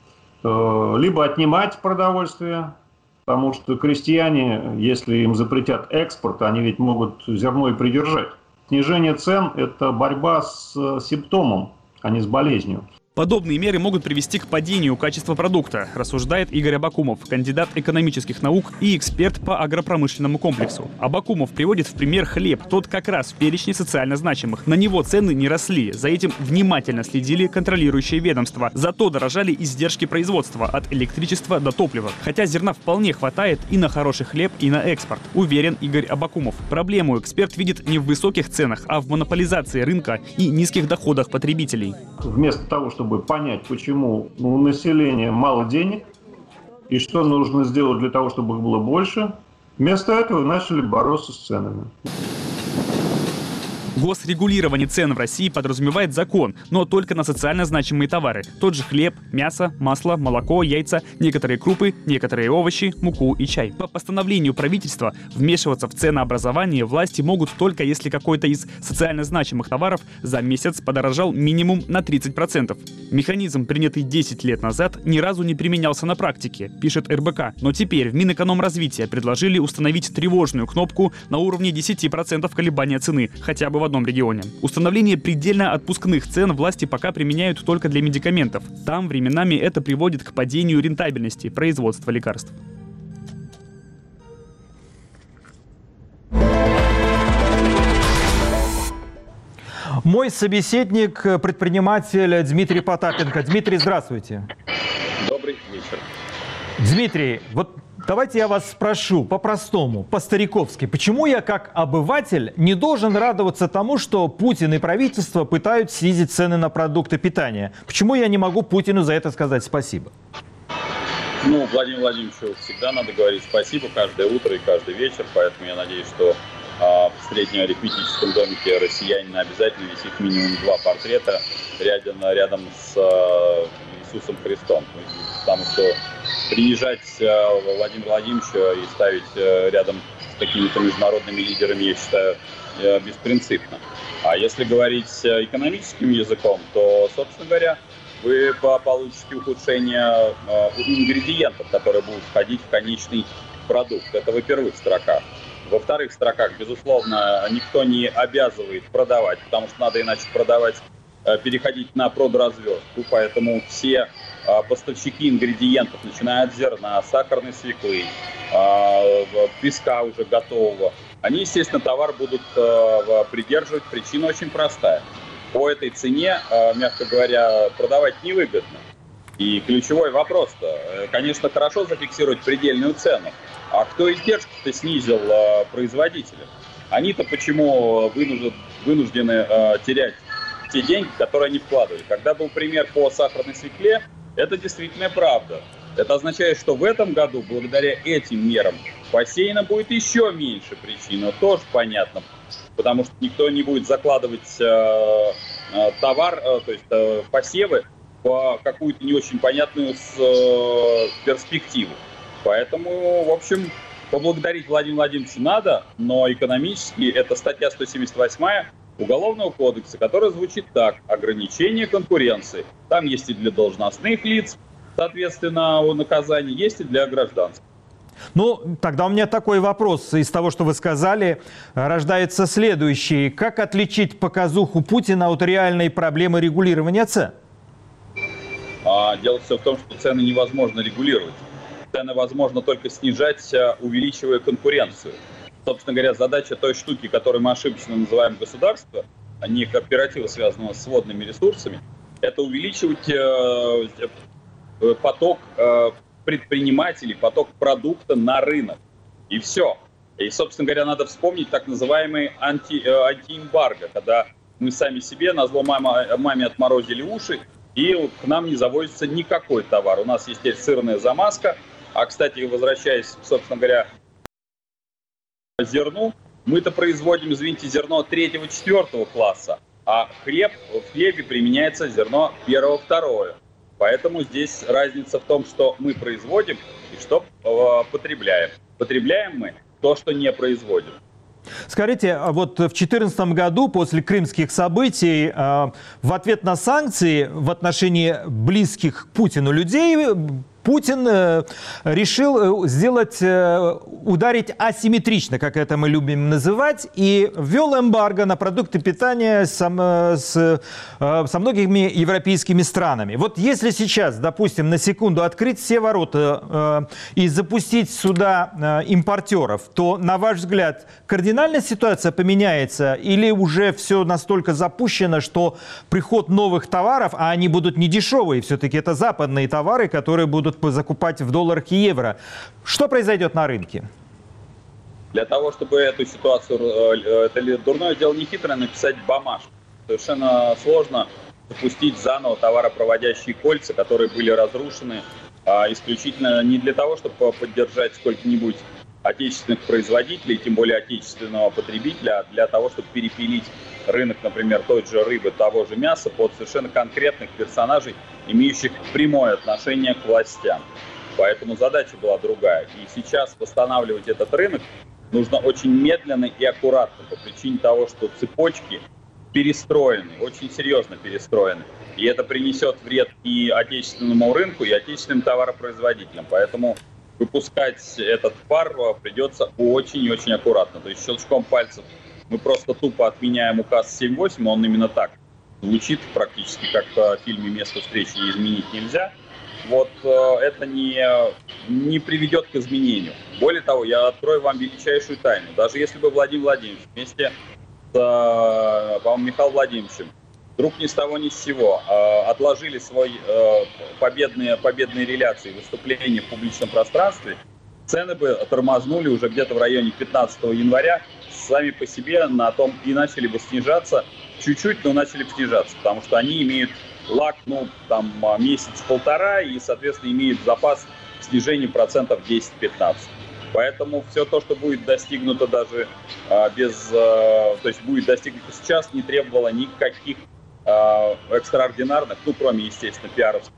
Либо отнимать продовольствие, потому что крестьяне, если им запретят экспорт, они ведь могут зерно и придержать. Снижение цен – это борьба с симптомом, а не с болезнью. Подобные меры могут привести к падению качества продукта, рассуждает Игорь Абакумов, кандидат экономических наук и эксперт по агропромышленному комплексу. Абакумов приводит в пример хлеб, тот как раз в перечне социально значимых. На него цены не росли, за этим внимательно следили контролирующие ведомства. Зато дорожали издержки производства от электричества до топлива. Хотя зерна вполне хватает и на хороший хлеб, и на экспорт, уверен Игорь Абакумов. Проблему эксперт видит не в высоких ценах, а в монополизации рынка и низких доходах потребителей. Вместо того, чтобы понять, почему у населения мало денег и что нужно сделать для того, чтобы их было больше, вместо этого начали бороться с ценами. Госрегулирование цен в России подразумевает закон, но только на социально значимые товары. Тот же хлеб, мясо, масло, молоко, яйца, некоторые крупы, некоторые овощи, муку и чай. По постановлению правительства вмешиваться в ценообразование власти могут только если какой-то из социально значимых товаров за месяц подорожал минимум на 30%. Механизм, принятый 10 лет назад, ни разу не применялся на практике, пишет РБК. Но теперь в Минэкономразвития предложили установить тревожную кнопку на уровне 10% колебания цены, хотя бы в одном регионе. Установление предельно отпускных цен власти пока применяют только для медикаментов. Там временами это приводит к падению рентабельности производства лекарств. Мой собеседник – предприниматель Дмитрий Потапенко. Дмитрий, здравствуйте. Добрый вечер. Дмитрий, вот давайте я вас спрошу по-простому, по-стариковски. Почему я как обыватель не должен радоваться тому, что Путин и правительство пытаются снизить цены на продукты питания? Почему я не могу Путину за это сказать спасибо? Владимиру Владимировичу всегда надо говорить спасибо каждое утро и каждый вечер, поэтому я надеюсь, что в среднем арифметическом домике россиянина обязательно висит минимум 2 портрета рядом с Иисусом Христом. Потому что приезжать Владимира Владимировича и ставить рядом с какими-то международными лидерами, я считаю, беспринципно. А если говорить экономическим языком, то, собственно говоря, вы получите ухудшение ингредиентов, которые будут входить в конечный продукт. Это во первых строках. Во вторых строках, безусловно, никто не обязывает продавать, потому что надо иначе продавать, переходить на продразверстку, поэтому все поставщики ингредиентов, начиная от зерна, сахарной свеклы, песка уже готового, они, естественно, товар будут придерживать. Причина очень простая. По этой цене, мягко говоря, продавать невыгодно. И ключевой вопрос-то, конечно, хорошо зафиксировать предельную цену, а кто издержки-то снизил производителям? Они-то почему вынуждены терять те деньги, которые они вкладывали? Когда был пример по сахарной свекле, это действительно правда. Это означает, что в этом году, благодаря этим мерам, посеяно будет еще меньше. Причина тоже понятна, потому что никто не будет закладывать товар, то есть посевы по какую-то не очень понятную перспективу. Поэтому, в общем, поблагодарить Владимира Владимировича надо, но экономически это статья 178 Уголовного кодекса, которая звучит так: ограничение конкуренции. Там есть и для должностных лиц, соответственно, наказание, есть и для гражданских. Тогда у меня такой вопрос. Из того, что вы сказали, рождается следующий. Как отличить показуху Путина от реальной проблемы регулирования цен? Дело все в том, что цены невозможно регулировать. Цены возможно только снижать, увеличивая конкуренцию. Собственно говоря, задача той штуки, которую мы ошибочно называем государство, а не кооператива, связанного с водными ресурсами, это увеличивать поток предпринимателей, поток продукта на рынок. И все. И, собственно говоря, надо вспомнить так называемый антиэмбарго, когда мы сами себе назло маме отморозили уши, и к нам не завозится никакой товар. У нас есть теперь сырная замазка. А, кстати, возвращаясь, собственно говоря, к зерну, мы-то производим, извините, зерно 3-4 класса, а в хлебе применяется зерно 1-2. Поэтому здесь разница в том, что мы производим и что потребляем. Потребляем мы то, что не производим. Скажите, вот в 2014 году, после крымских событий, в ответ на санкции в отношении близких к Путину людей, Путин решил ударить асимметрично, как это мы любим называть, и ввел эмбарго на продукты питания со многими европейскими странами. Вот если сейчас, допустим, на секунду открыть все ворота и запустить сюда импортеров, то, на ваш взгляд, кардинальная ситуация поменяется или уже все настолько запущено, что приход новых товаров, а они будут не дешевые, все-таки это западные товары, которые будут закупать в долларах и евро. Что произойдет на рынке? Для того, чтобы эту ситуацию, это дурное дело не хитрое, написать бумажку. Совершенно сложно запустить заново товаропроводящие кольца, которые были разрушены исключительно не для того, чтобы поддержать сколько-нибудь отечественных производителей, тем более отечественного потребителя, а для того, чтобы перепилить рынок, например, той же рыбы, того же мяса под совершенно конкретных персонажей, имеющих прямое отношение к властям. Поэтому задача была другая. И сейчас восстанавливать этот рынок нужно очень медленно и аккуратно по причине того, что цепочки перестроены, очень серьезно перестроены. И это принесет вред и отечественному рынку, и отечественным товаропроизводителям. Поэтому выпускать этот пар придется очень и очень аккуратно. То есть щелчком пальцев мы просто тупо отменяем указ 7.8, он именно так звучит практически, как в фильме «Место встречи изменить нельзя». Вот это не приведет к изменению. Более того, я открою вам величайшую тайну. Даже если бы Владимир Владимирович вместе с, по-моему, Михаилом Владимировичем вдруг ни с того ни с сего отложили свои победные реляции, выступления в публичном пространстве, цены бы тормознули уже где-то в районе 15 января сами по себе на том и начали бы снижаться, чуть-чуть, но начали бы снижаться, потому что они имеют лаг, месяц-полтора и, соответственно, имеют запас снижения процентов 10-15. Поэтому все то, что будет достигнуто даже то есть будет достигнуто сейчас, не требовало никаких экстраординарных, кроме, естественно,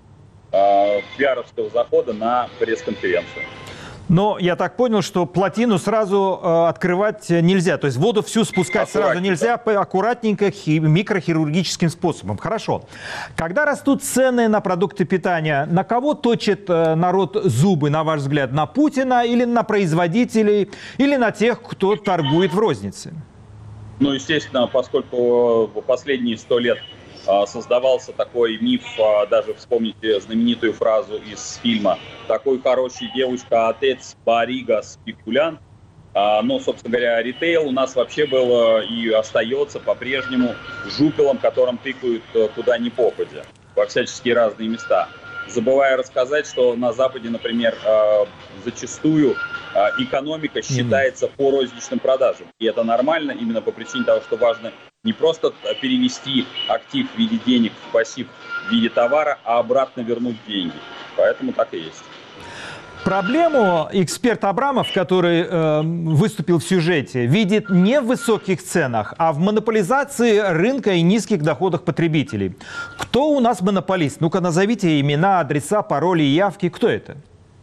пиаровского захода на пресс-конференцию. Но я так понял, что плотину сразу открывать нельзя. То есть воду всю спускать сразу нельзя, аккуратненько, микрохирургическим способом. Хорошо. Когда растут цены на продукты питания, на кого точит народ зубы, на ваш взгляд? На Путина или на производителей, или на тех, кто торгует в рознице? Естественно, поскольку последние 100 лет создавался такой миф, даже вспомните знаменитую фразу из фильма «Такой хороший девушка, отец, барига, спекулянт». Собственно говоря, ритейл у нас вообще был и остается по-прежнему жупелом, которым тыкают куда ни попадя, во всяческие разные места. Забывая рассказать, что на Западе, например, зачастую экономика считается по розничным продажам. И это нормально именно по причине того, что важно не просто перевести актив в виде денег в пассив в виде товара, а обратно вернуть деньги. Поэтому так и есть. Проблему эксперт Абрамов, который выступил в сюжете, видит не в высоких ценах, а в монополизации рынка и низких доходах потребителей. Кто у нас монополист? Ну-ка назовите имена, адреса, пароли и явки. Кто это?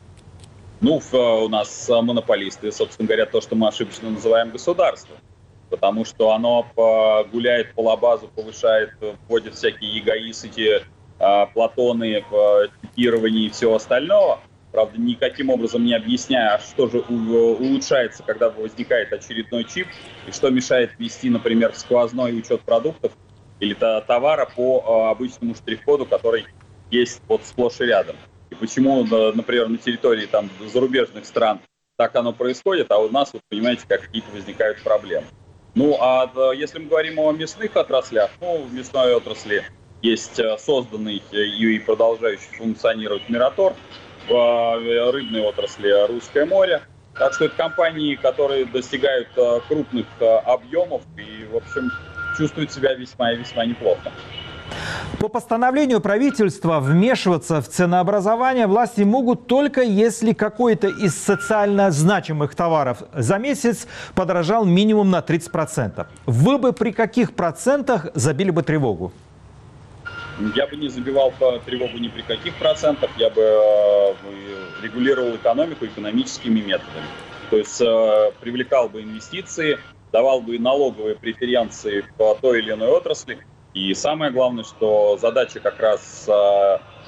У нас монополисты, собственно говоря, то, что мы ошибочно называем государством. Потому что оно гуляет по лабазу, повышает, вводит всякие ЕГАИСы, Платоны, типирование и всего остального. Правда, никаким образом не объясняя, что же улучшается, когда возникает очередной чип, и что мешает ввести, например, сквозной учет продуктов или товара по обычному штрих-коду, который есть сплошь и рядом. И почему, например, на территории зарубежных стран так оно происходит, а у нас, вы понимаете, какие-то возникают проблемы. Если мы говорим о мясных отраслях, в мясной отрасли есть созданный и продолжающий функционировать Мираторг, в рыбной отрасли Русское море. Так что это компании, которые достигают крупных объемов и, в общем, чувствуют себя весьма и весьма неплохо. По постановлению правительства вмешиваться в ценообразование власти могут только если какой-то из социально значимых товаров за месяц подорожал минимум на 30%. Вы бы при каких процентах забили бы тревогу? Я бы не забивал тревогу ни при каких процентах, я бы регулировал экономику экономическими методами. То есть привлекал бы инвестиции, давал бы налоговые преференции по той или иной отрасли. И самое главное, что задача как раз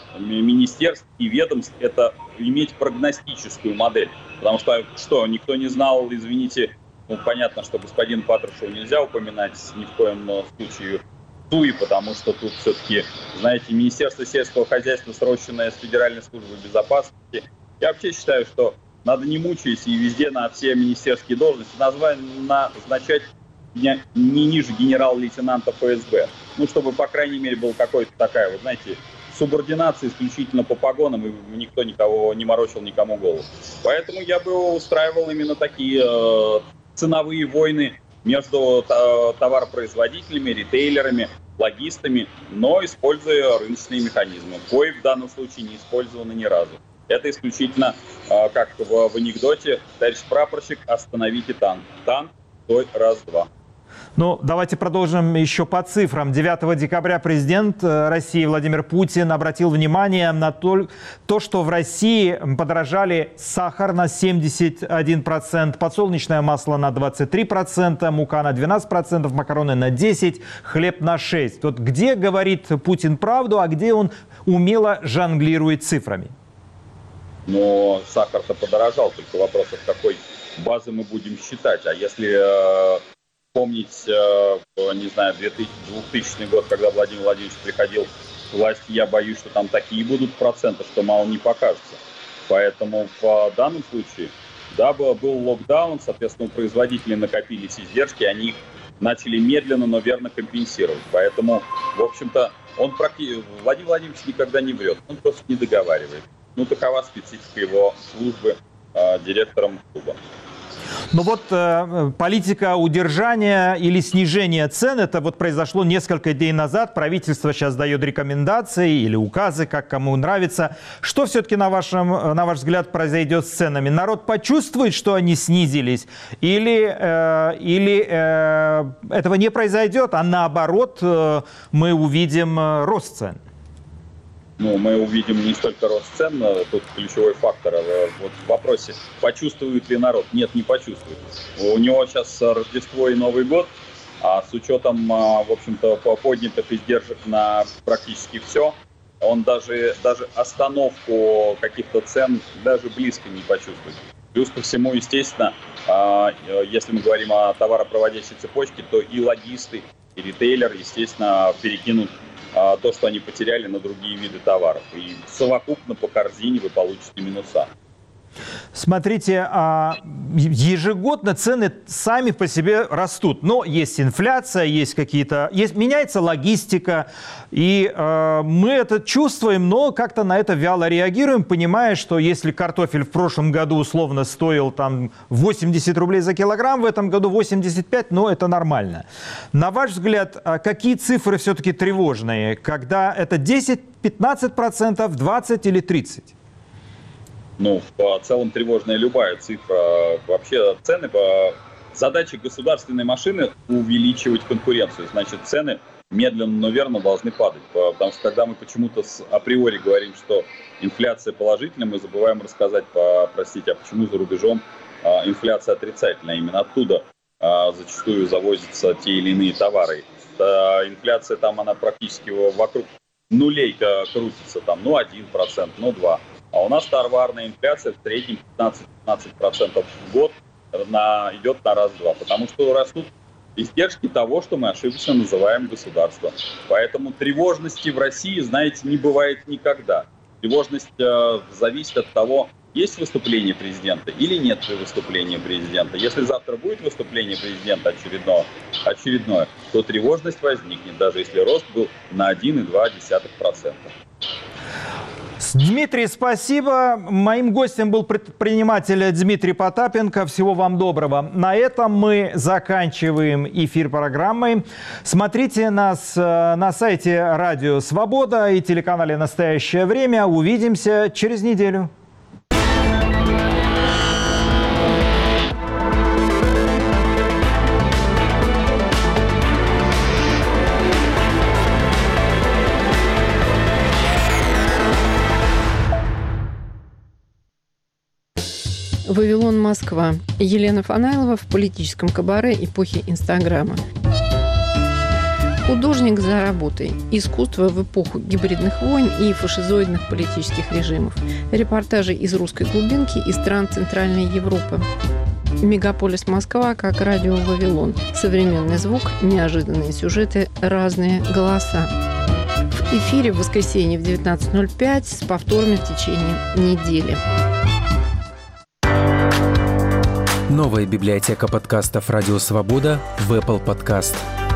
министерств и ведомств – это иметь прогностическую модель. Потому что никто не знал, извините, понятно, что господина Патрушева нельзя упоминать ни в коем случае ТУИ, потому что тут все-таки, знаете, Министерство сельского хозяйства, срощенное с Федеральной службой безопасности. Я вообще считаю, что надо, не мучаясь, и везде на все министерские должности назначать не ниже генерал-лейтенанта ФСБ. Чтобы, по крайней мере, была какая-то такая, знаете, субординация исключительно по погонам, и никто никого не морочил никому голову. Поэтому я бы устраивал именно такие ценовые войны между товаропроизводителями, ритейлерами, логистами, но используя рыночные механизмы, кои в данном случае не использованы ни разу. Это исключительно, как в анекдоте, товарищ прапорщик, остановите танк. Танк, стой, раз-два. Давайте продолжим еще по цифрам. 9 декабря президент России Владимир Путин обратил внимание на то, что в России подорожали сахар на 71%, подсолнечное масло на 23%, мука на 12%, макароны на 10%, хлеб на 6%. Вот где говорит Путин правду, а где он умело жонглирует цифрами? Но сахар-то подорожал, только вопрос, от какой базы мы будем считать. А если помнить, не знаю, 2000 год, когда Владимир Владимирович приходил к власти, я боюсь, что там такие будут проценты, что мало не покажется. Поэтому в данном случае, да, был локдаун, соответственно, у производителей накопились издержки, они их начали медленно, но верно компенсировать. Поэтому, в общем-то, Владимир Владимирович никогда не врет, он просто не договаривает. Такова специфика его службы директором клуба. Политика удержания или снижения цен, это произошло несколько дней назад. Правительство сейчас дает рекомендации или указы, как кому нравится. Что все-таки, на ваш взгляд, произойдет с ценами? Народ почувствует, что они снизились? Или этого не произойдет, а наоборот мы увидим рост цен? Мы увидим не столько рост цен, тут ключевой фактор. В вопросе, почувствует ли народ? Нет, не почувствует. У него сейчас Рождество и Новый год, а с учетом, в общем-то, поднятых издержек на практически все, он даже остановку каких-то цен даже близко не почувствует. Плюс ко всему, естественно, если мы говорим о товаропроводящей цепочке, то и логисты, и ритейлер, естественно, перекинут то, что они потеряли, на другие виды товаров. И совокупно по корзине вы получите минуса. Смотрите, ежегодно цены сами по себе растут. Но есть инфляция, меняется логистика. И мы это чувствуем, но как-то на это вяло реагируем, понимая, что если картофель в прошлом году условно стоил 80 рублей за килограмм, в этом году 85, это нормально. На ваш взгляд, какие цифры все-таки тревожные? Когда это 10, 15%, 20 или 30%? В целом тревожная любая цифра. Вообще цены, задача государственной машины увеличивать конкуренцию. Значит, цены медленно, но верно должны падать. Потому что когда мы почему-то априори говорим, что инфляция положительная, мы забываем рассказать, почему за рубежом инфляция отрицательная. Именно оттуда зачастую завозятся те или иные товары. Инфляция там, она практически вокруг нулей крутится, 1%, 2%. А у нас товарная инфляция в среднем 15% в год идет на раз-два, потому что растут издержки того, что мы ошибочно называем государством. Поэтому тревожности в России, знаете, не бывает никогда. Тревожность зависит от того, есть выступление президента или нет выступления президента. Если завтра будет выступление президента очередное, то тревожность возникнет, даже если рост был на 1,2%. Дмитрий, спасибо. Моим гостем был предприниматель Дмитрий Потапенко. Всего вам доброго. На этом мы заканчиваем эфир программы. Смотрите нас на сайте Радио Свобода и телеканале «Настоящее время». Увидимся через неделю. «Вавилон, Москва». Елена Фанайлова в политическом кабаре эпохи Инстаграма. Художник за работой. Искусство в эпоху гибридных войн и фашизоидных политических режимов. Репортажи из русской глубинки и стран Центральной Европы. Мегаполис Москва как радио Вавилон. Современный звук, неожиданные сюжеты, разные голоса. В эфире в воскресенье в 19:05 с повторами в течение недели. Новая библиотека подкастов «Радио Свобода» в Apple Podcast.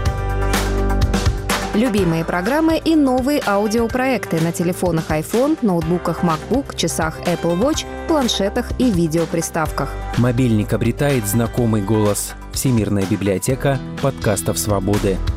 Любимые программы и новые аудиопроекты на телефонах iPhone, ноутбуках MacBook, часах Apple Watch, планшетах и видеоприставках. Мобильник обретает знакомый голос. Всемирная библиотека подкастов «Свободы».